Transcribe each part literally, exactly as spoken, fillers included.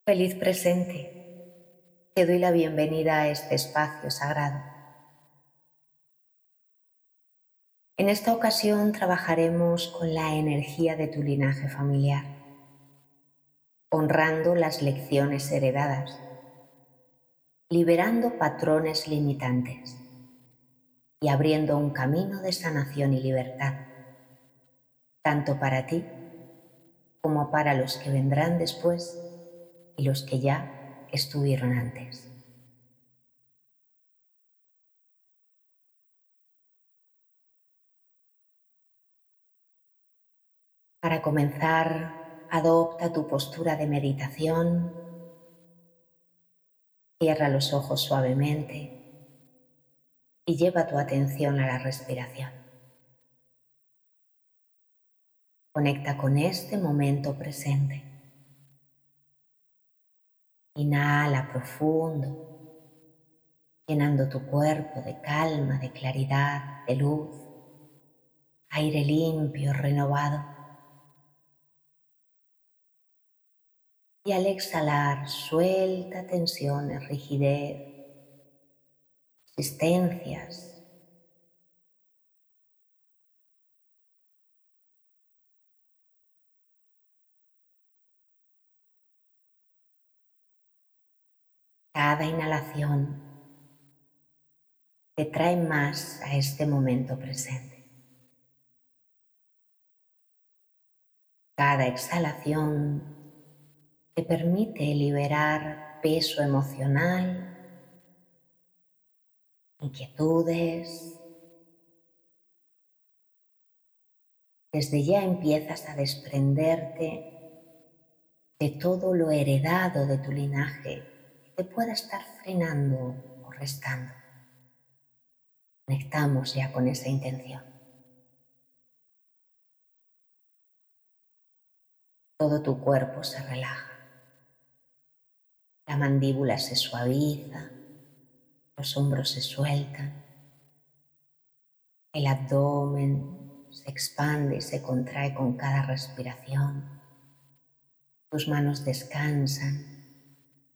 Feliz presente. Te doy la bienvenida a este espacio sagrado. En esta ocasión trabajaremos con la energía de tu linaje familiar, honrando las lecciones heredadas, liberando patrones limitantes y abriendo un camino de sanación y libertad, tanto para ti como para los que vendrán después y los que ya estuvieron antes. Para comenzar, adopta tu postura de meditación, cierra los ojos suavemente y lleva tu atención a la respiración. Conecta con este momento presente. Inhala profundo, llenando tu cuerpo de calma, de claridad, de luz, aire limpio, renovado. Y al exhalar, suelta tensiones, rigidez, resistencias. Cada inhalación te trae más a este momento presente. Cada exhalación te permite liberar peso emocional, inquietudes. Desde ya empiezas a desprenderte de todo lo heredado de tu linaje que te pueda estar frenando o restando. Conectamos ya con esa intención. Todo tu cuerpo se relaja. La mandíbula se suaviza, los hombros se sueltan, el abdomen se expande y se contrae con cada respiración. Tus manos descansan.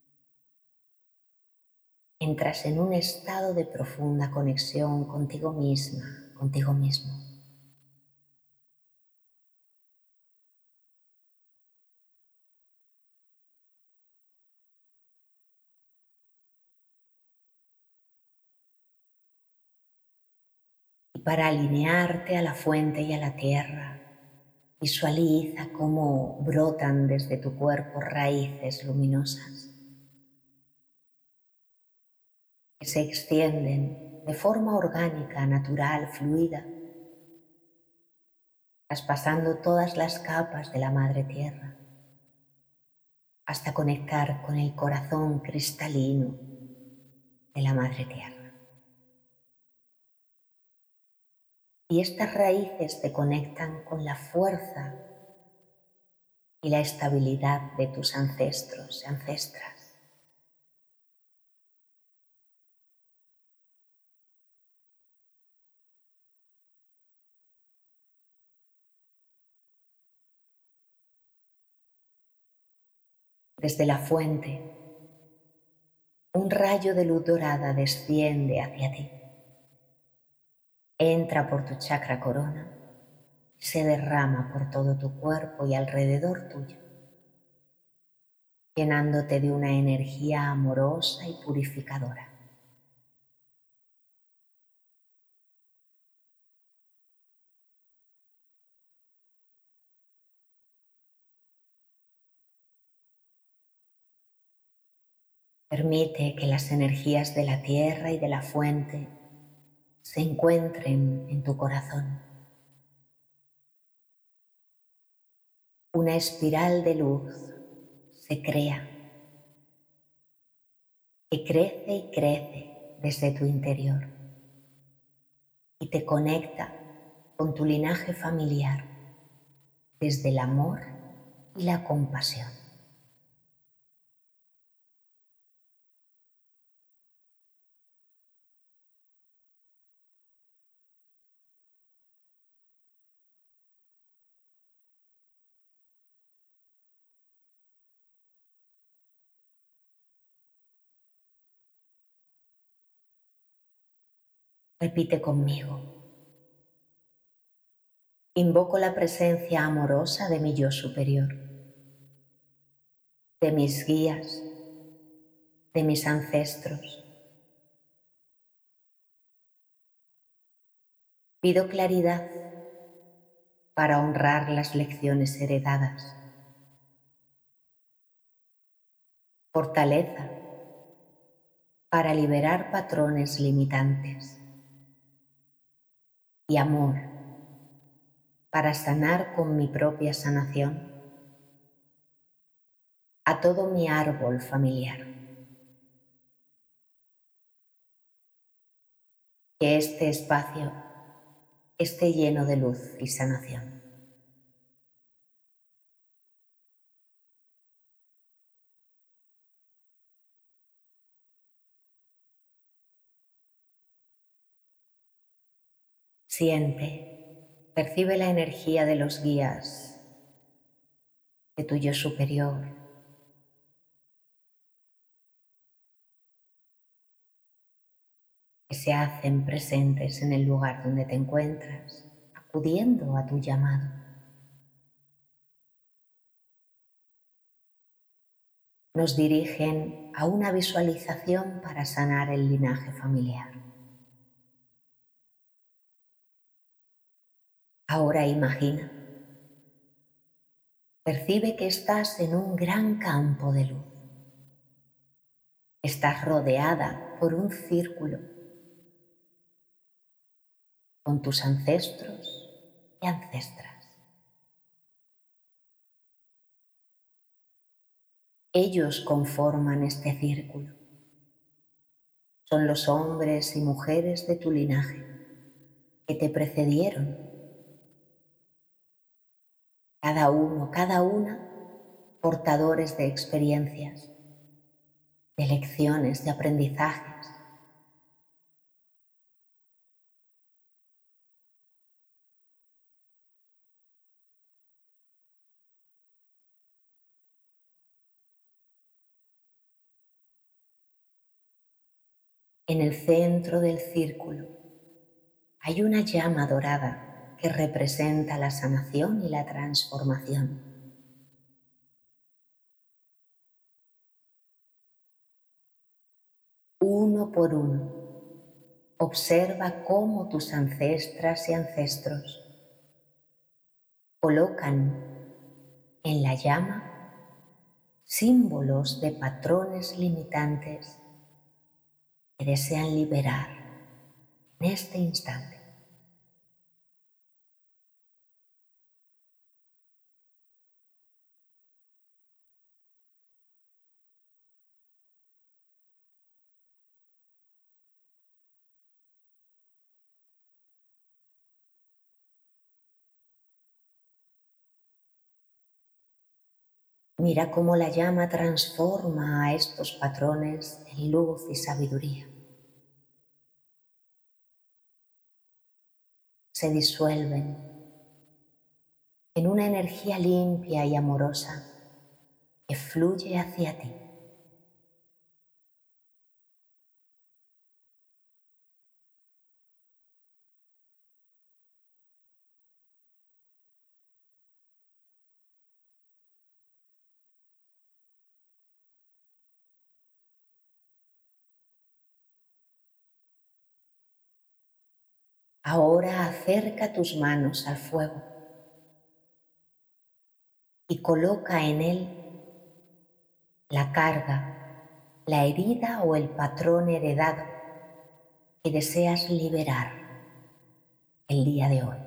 Entras en un estado de profunda conexión contigo misma, contigo mismo. Y para alinearte a la fuente y a la tierra, visualiza cómo brotan desde tu cuerpo raíces luminosas que se extienden de forma orgánica, natural, fluida, traspasando todas las capas de la Madre Tierra, hasta conectar con el corazón cristalino de la Madre Tierra. Y estas raíces te conectan con la fuerza y la estabilidad de tus ancestros y ancestras. Desde la fuente, un rayo de luz dorada desciende hacia ti. Entra por tu chakra corona y se derrama por todo tu cuerpo y alrededor tuyo, llenándote de una energía amorosa y purificadora. Permite que las energías de la tierra y de la fuente se encuentren en tu corazón. Una espiral de luz se crea, que crece y crece desde tu interior y te conecta con tu linaje familiar desde el amor y la compasión. Repite conmigo. Invoco la presencia amorosa de mi yo superior, de mis guías, de mis ancestros. Pido claridad para honrar las lecciones heredadas, fortaleza para liberar patrones limitantes y amor para sanar con mi propia sanación a todo mi árbol familiar. Que este espacio esté lleno de luz y sanación. Siente, percibe la energía de los guías, de tu yo superior, que se hacen presentes en el lugar donde te encuentras, acudiendo a tu llamado. Nos dirigen a una visualización para sanar el linaje familiar. Ahora imagina, percibe que estás en un gran campo de luz. Estás rodeada por un círculo con tus ancestros y ancestras. Ellos conforman este círculo. Son los hombres y mujeres de tu linaje que te precedieron. Cada uno, cada una, portadores de experiencias, de lecciones, de aprendizajes. En el centro del círculo hay una llama dorada que representa la sanación y la transformación. Uno por uno, observa cómo tus ancestras y ancestros colocan en la llama símbolos de patrones limitantes que desean liberar en este instante. Mira cómo la llama transforma a estos patrones en luz y sabiduría. Se disuelven en una energía limpia y amorosa que fluye hacia ti. Ahora acerca tus manos al fuego y coloca en él la carga, la herida o el patrón heredado que deseas liberar el día de hoy.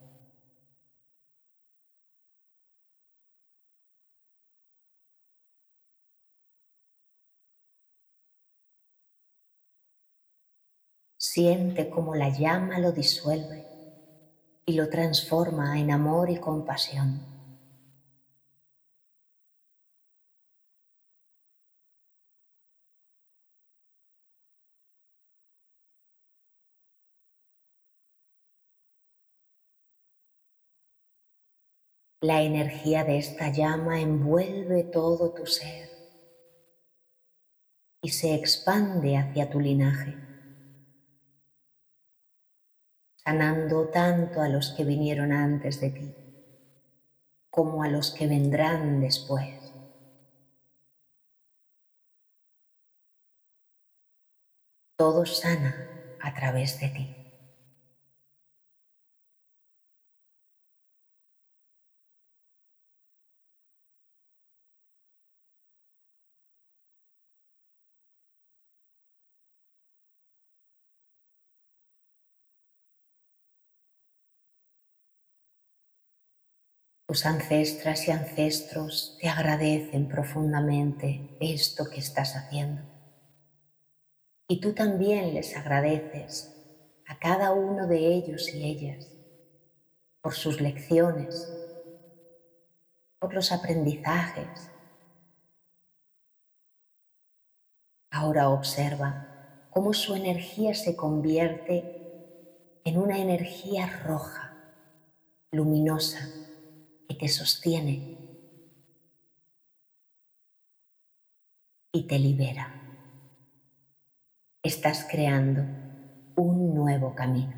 Siente cómo la llama lo disuelve y lo transforma en amor y compasión. La energía de esta llama envuelve todo tu ser y se expande hacia tu linaje. sanando tanto a los que vinieron antes de ti como a los que vendrán después. Todo sana a través de ti. Tus ancestras y ancestros te agradecen profundamente esto que estás haciendo. Y tú también les agradeces a cada uno de ellos y ellas por sus lecciones, por los aprendizajes. Ahora observa cómo su energía se convierte en una energía roja, luminosa, que te sostiene y te libera. Estás creando un nuevo camino.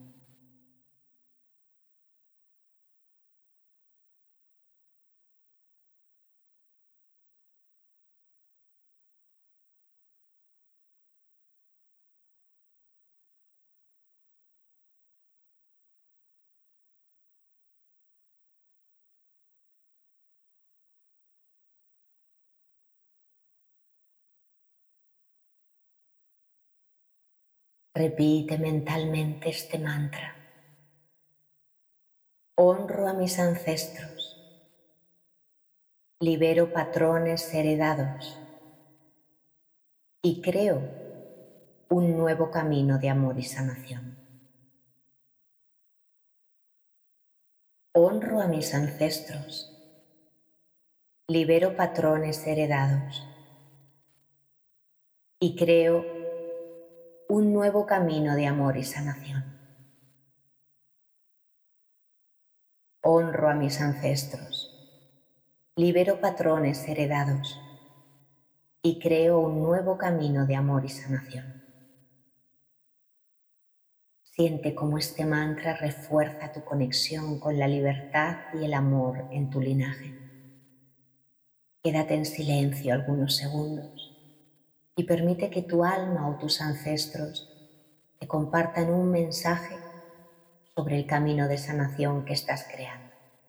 Repite mentalmente este mantra. Honro a mis ancestros. Libero patrones heredados y creo un nuevo camino de amor y sanación. Honro a mis ancestros. Libero patrones heredados y creo un nuevo camino de amor y sanación. Honro a mis ancestros. Libero patrones heredados y creo un nuevo camino de amor y sanación. Siente cómo este mantra refuerza tu conexión con la libertad y el amor en tu linaje. Quédate en silencio algunos segundos y permite que tu alma o tus ancestros te compartan un mensaje sobre el camino de sanación que estás creando.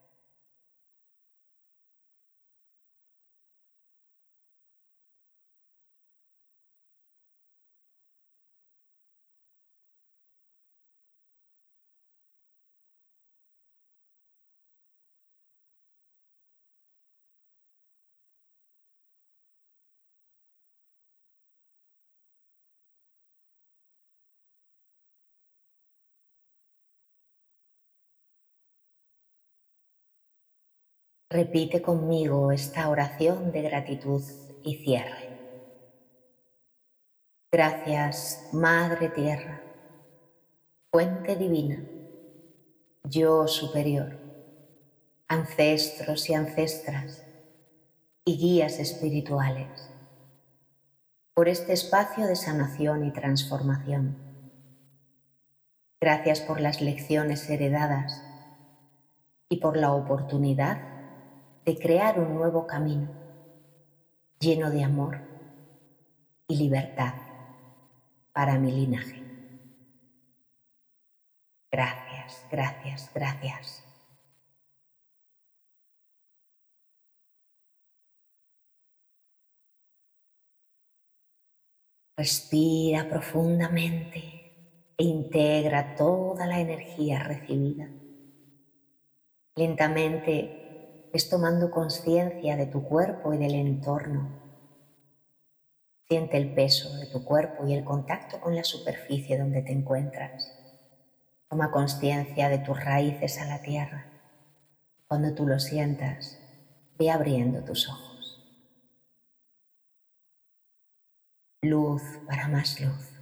Repite conmigo esta oración de gratitud y cierre. Gracias, Madre Tierra, Fuente Divina, Yo Superior, ancestros y ancestras y guías espirituales, por este espacio de sanación y transformación. Gracias por las lecciones heredadas y por la oportunidad de crear un nuevo camino lleno de amor y libertad para mi linaje. Gracias, gracias, gracias. Respira profundamente e integra toda la energía recibida. Lentamente ves tomando conciencia de tu cuerpo y del entorno. Siente el peso de tu cuerpo y el contacto con la superficie donde te encuentras. Toma conciencia de tus raíces a la tierra. Cuando tú lo sientas, ve abriendo tus ojos. Luz para más luz.